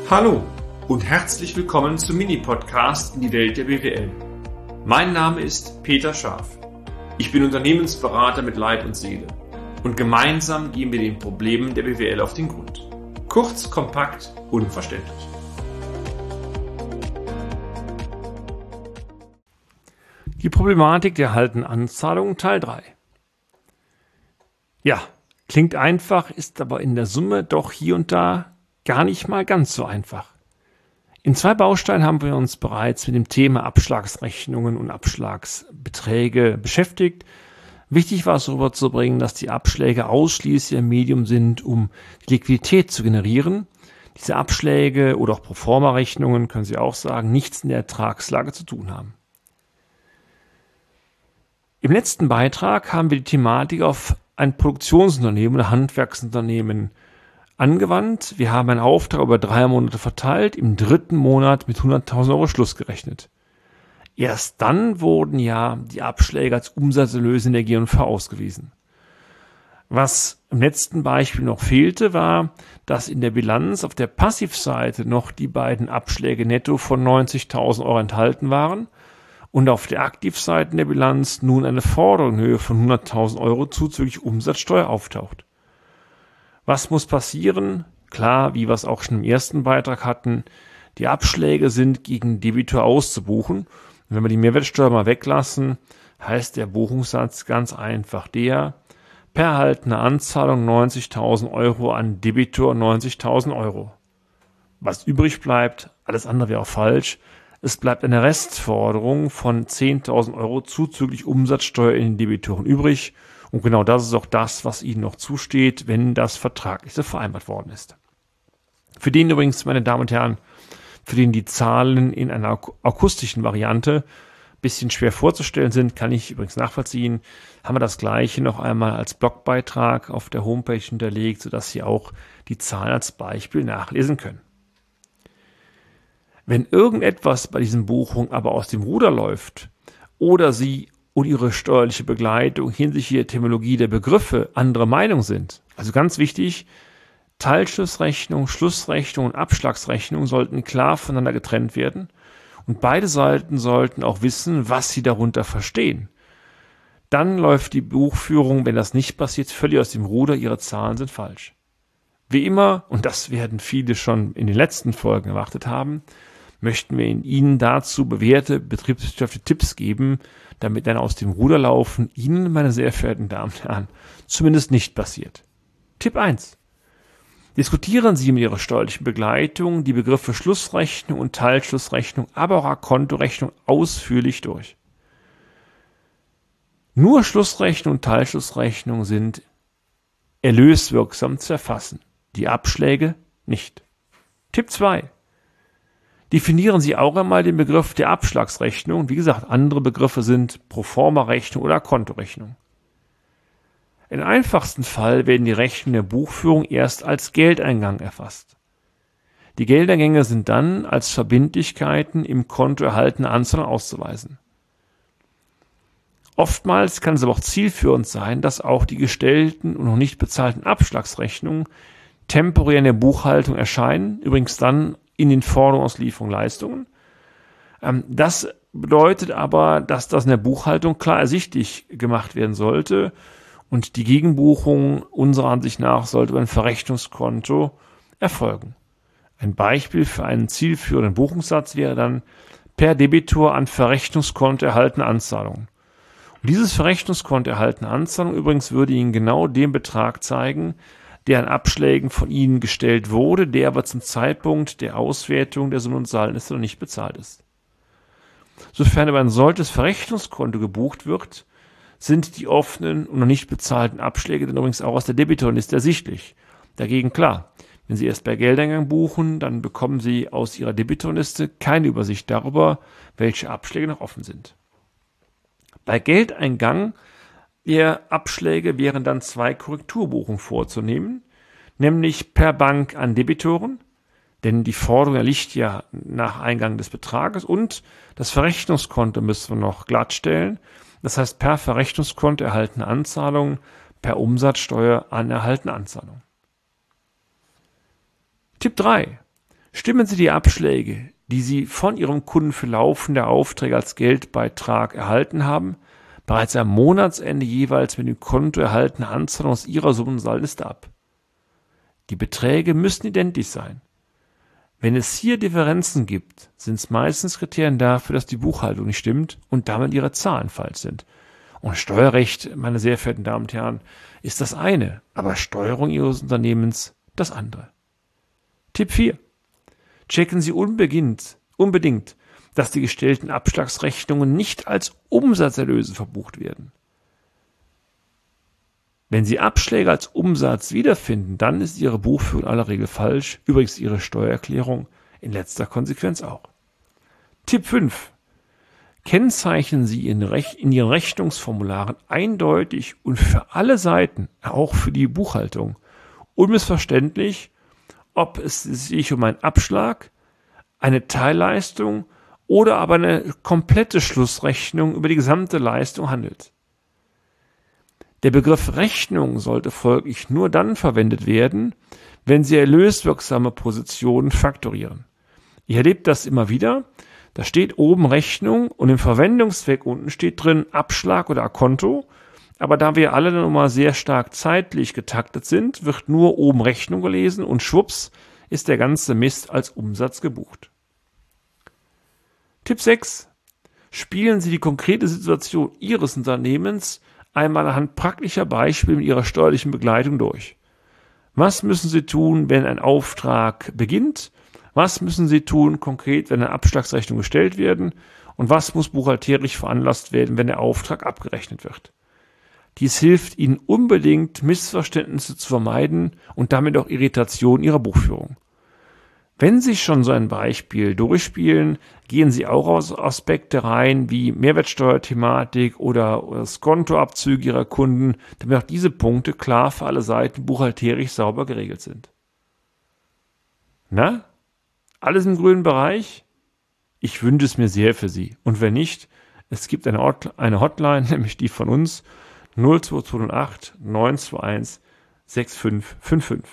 Hallo und herzlich willkommen zum Mini-Podcast in die Welt der BWL. Mein Name ist Peter Scharf. Ich bin Unternehmensberater mit Leib und Seele und gemeinsam gehen wir den Problemen der BWL auf den Grund. Kurz, kompakt, unverständlich. Die Problematik der erhaltenen Anzahlungen Teil 3. Ja, klingt einfach, ist aber in der Summe doch hier und da gar nicht mal ganz so einfach. In 2 Bausteinen haben wir uns bereits mit dem Thema Abschlagsrechnungen und Abschlagsbeträge beschäftigt. Wichtig war es rüberzubringen, dass die Abschläge ausschließlich ein Medium sind, um die Liquidität zu generieren. Diese Abschläge oder auch Proforma-Rechnungen, können Sie auch sagen, nichts in der Ertragslage zu tun haben. Im letzten Beitrag haben wir die Thematik auf ein Produktionsunternehmen oder Handwerksunternehmen angewandt. Wir haben einen Auftrag über 3 Monate verteilt, im 3. Monat mit 100.000 Euro Schluss gerechnet. Erst dann wurden ja die Abschläge als Umsatzerlöse in der G&V ausgewiesen. Was im letzten Beispiel noch fehlte, war, dass in der Bilanz auf der Passivseite noch die beiden Abschläge netto von 90.000 Euro enthalten waren und auf der Aktivseite der Bilanz nun eine Forderung in Höhe von 100.000 Euro zuzüglich Umsatzsteuer auftaucht. Was muss passieren? Klar, wie wir es auch schon im ersten Beitrag hatten, die Abschläge sind gegen Debitor auszubuchen. Und wenn wir die Mehrwertsteuer mal weglassen, heißt der Buchungssatz ganz einfach der: per erhaltene Anzahlung 90.000 Euro an Debitor 90.000 Euro. Was übrig bleibt, alles andere wäre auch falsch, es bleibt eine Restforderung von 10.000 Euro zuzüglich Umsatzsteuer in den Debitoren übrig. Und genau das ist auch das, was Ihnen noch zusteht, wenn das vertraglich so vereinbart worden ist. Für den übrigens, meine Damen und Herren, für den die Zahlen in einer akustischen Variante ein bisschen schwer vorzustellen sind, kann ich übrigens nachvollziehen, haben wir das Gleiche noch einmal als Blogbeitrag auf der Homepage hinterlegt, sodass Sie auch die Zahlen als Beispiel nachlesen können. Wenn irgendetwas bei diesen Buchungen aber aus dem Ruder läuft oder Sie und Ihre steuerliche Begleitung hinsichtlich der Etymologie der Begriffe andere Meinung sind, also ganz wichtig, Teilschlussrechnung, Schlussrechnung und Abschlagsrechnung sollten klar voneinander getrennt werden und beide Seiten sollten auch wissen, was sie darunter verstehen. Dann läuft die Buchführung, wenn das nicht passiert, völlig aus dem Ruder, Ihre Zahlen sind falsch. Wie immer, und das werden viele schon in den letzten Folgen erwartet haben, möchten wir Ihnen dazu bewährte betriebswirtschaftliche Tipps geben, damit dann aus dem Ruderlaufen Ihnen, meine sehr verehrten Damen und Herren, zumindest nicht passiert. Tipp 1. Diskutieren Sie mit Ihrer steuerlichen Begleitung die Begriffe Schlussrechnung und Teilschlussrechnung, aber auch A-Kontorechnung ausführlich durch. Nur Schlussrechnung und Teilschlussrechnung sind erlöswirksam zu erfassen, die Abschläge nicht. Tipp 2. Definieren Sie auch einmal den Begriff der Abschlagsrechnung. Wie gesagt, andere Begriffe sind Proforma-Rechnung oder Kontorechnung. Im einfachsten Fall werden die Rechnungen der Buchführung erst als Geldeingang erfasst. Die Geldeingänge sind dann als Verbindlichkeiten im Konto erhaltene Anzahlung auszuweisen. Oftmals kann es aber auch zielführend sein, dass auch die gestellten und noch nicht bezahlten Abschlagsrechnungen temporär in der Buchhaltung erscheinen, übrigens dann in den Forderungsauslieferungen Leistungen. Das bedeutet aber, dass das in der Buchhaltung klar ersichtlich gemacht werden sollte und die Gegenbuchung unserer Ansicht nach sollte über ein Verrechnungskonto erfolgen. Ein Beispiel für einen zielführenden Buchungssatz wäre dann per Debitor an Verrechnungskonto erhaltene Anzahlungen. Und dieses Verrechnungskonto erhaltene Anzahlung übrigens würde Ihnen genau den Betrag zeigen, der an Abschlägen von Ihnen gestellt wurde, der aber zum Zeitpunkt der Auswertung der Summen und Saldenliste noch nicht bezahlt ist. Sofern aber ein solches Verrechnungskonto gebucht wird, sind die offenen und noch nicht bezahlten Abschläge dann übrigens auch aus der Debitorliste ersichtlich. Dagegen klar, wenn Sie erst bei Geldeingang buchen, dann bekommen Sie aus Ihrer Debitorliste keine Übersicht darüber, welche Abschläge noch offen sind. Bei Geldeingang der Abschläge wären dann 2 Korrekturbuchungen vorzunehmen, nämlich per Bank an Debitoren, denn die Forderung erliegt ja nach Eingang des Betrages, und das Verrechnungskonto müssen wir noch glattstellen, das heißt per Verrechnungskonto erhaltene Anzahlungen, per Umsatzsteuer an erhaltene Anzahlungen. Tipp 3. Stimmen Sie die Abschläge, die Sie von Ihrem Kunden für laufende Aufträge als Geldbeitrag erhalten haben, bereits am Monatsende jeweils mit dem Konto erhaltene Anzahlung aus Ihrer Summensaldenliste ab. Die Beträge müssen identisch sein. Wenn es hier Differenzen gibt, sind es meistens Kriterien dafür, dass die Buchhaltung nicht stimmt und damit Ihre Zahlen falsch sind. Und Steuerrecht, meine sehr verehrten Damen und Herren, ist das eine, aber Steuerung Ihres Unternehmens das andere. Tipp 4. Checken Sie unbedingt, dass die gestellten Abschlagsrechnungen nicht als Umsatzerlöse verbucht werden. Wenn Sie Abschläge als Umsatz wiederfinden, dann ist Ihre Buchführung in aller Regel falsch, übrigens Ihre Steuererklärung in letzter Konsequenz auch. Tipp 5. Kennzeichnen Sie in Ihren Rechnungsformularen eindeutig und für alle Seiten, auch für die Buchhaltung, unmissverständlich, ob es sich um einen Abschlag, eine Teilleistung oder aber eine komplette Schlussrechnung über die gesamte Leistung handelt. Der Begriff Rechnung sollte folglich nur dann verwendet werden, wenn Sie erlöswirksame Positionen faktorieren. Ich erlebe das immer wieder. Da steht oben Rechnung und im Verwendungszweck unten steht drin Abschlag oder Akonto. Aber da wir alle dann immer sehr stark zeitlich getaktet sind, wird nur oben Rechnung gelesen und schwupps ist der ganze Mist als Umsatz gebucht. Tipp 6. Spielen Sie die konkrete Situation Ihres Unternehmens einmal anhand praktischer Beispiele mit Ihrer steuerlichen Begleitung durch. Was müssen Sie tun, wenn ein Auftrag beginnt? Was müssen Sie tun konkret, wenn eine Abschlagsrechnung gestellt werden? Und was muss buchhalterisch veranlasst werden, wenn der Auftrag abgerechnet wird? Dies hilft Ihnen unbedingt, Missverständnisse zu vermeiden und damit auch Irritation Ihrer Buchführung. Wenn Sie schon so ein Beispiel durchspielen, gehen Sie auch aus Aspekte rein wie Mehrwertsteuerthematik oder Skontoabzüge Ihrer Kunden, damit auch diese Punkte klar für alle Seiten buchhalterisch sauber geregelt sind. Na, alles im grünen Bereich? Ich wünsche es mir sehr für Sie. Und wenn nicht, es gibt eine Hotline, nämlich die von uns, 02208 921 6555.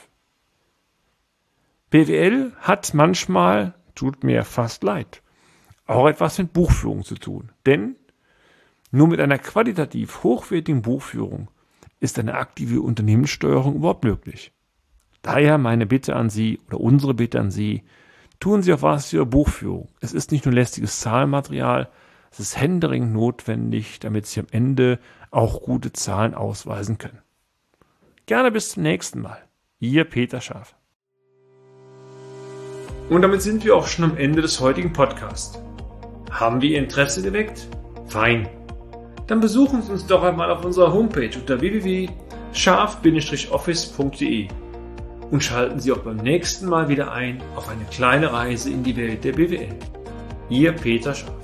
BWL hat manchmal, tut mir fast leid, auch etwas mit Buchführung zu tun. Denn nur mit einer qualitativ hochwertigen Buchführung ist eine aktive Unternehmenssteuerung überhaupt möglich. Daher meine Bitte an Sie oder unsere Bitte an Sie, tun Sie auch was für Ihre Buchführung. Es ist nicht nur lästiges Zahlenmaterial, es ist händeringend notwendig, damit Sie am Ende auch gute Zahlen ausweisen können. Gerne bis zum nächsten Mal. Ihr Peter Scharf. Und damit sind wir auch schon am Ende des heutigen Podcasts. Haben wir Ihr Interesse geweckt? Fein. Dann besuchen Sie uns doch einmal auf unserer Homepage unter www.scharf-office.de und schalten Sie auch beim nächsten Mal wieder ein auf eine kleine Reise in die Welt der BWL. Ihr Peter Scharf.